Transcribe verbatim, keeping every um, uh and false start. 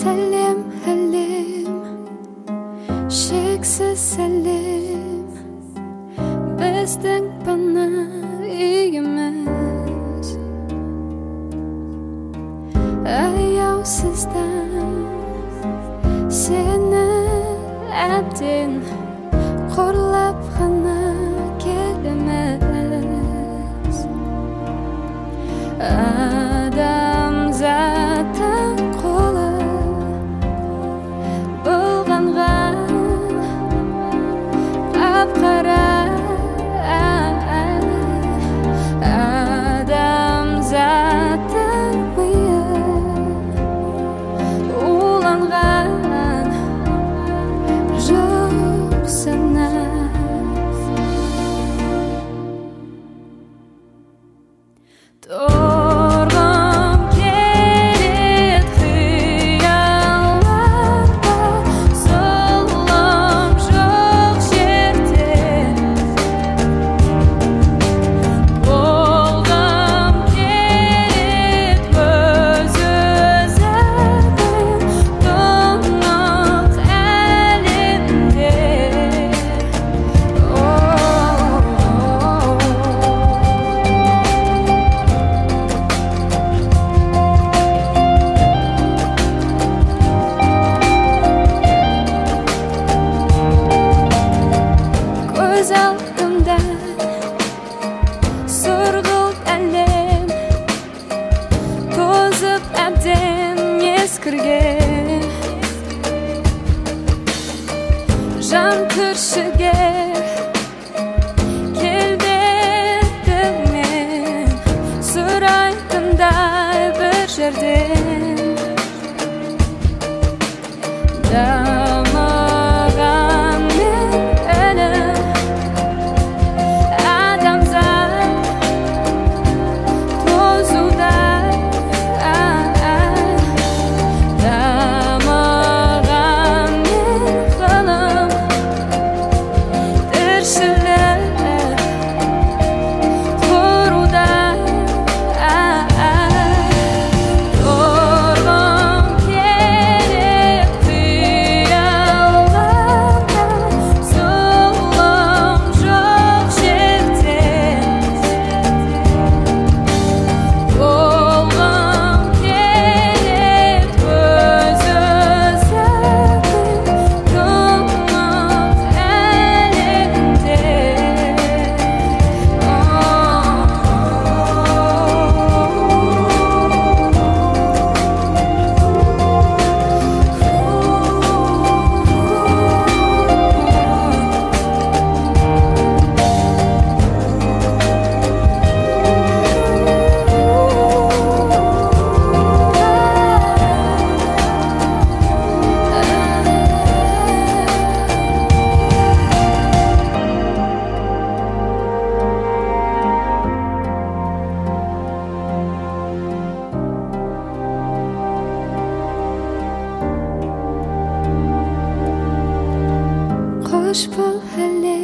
Halim halim Şeksiz selim Bizden bana iyimiz Ayovsizdan Seni abdin Qorlab g'ana kelimiz Adam zaten qo'li Bulg'angan qapqara Adam zaten miyi Ulangan Жоқ sana Torg'im kelet xiyollarda Zulm жоқ жерде Bo'lg'im kelet o'z-o'zimning do'nnoq әлемде Көз алдымда сұрғылт әлем Тозып әбден ескірген Жан түршігер келбетіңмен Сұрайтындай бір жерден Дамыған мен әлім Адамзат тозуда Дамыған мен ғылым Тіршілік құруда Торғым керек қиялlarda Зұлым жоқ жерде Болғым келет өз-өзімнің доңық әлемде Qo'sh bo'l halim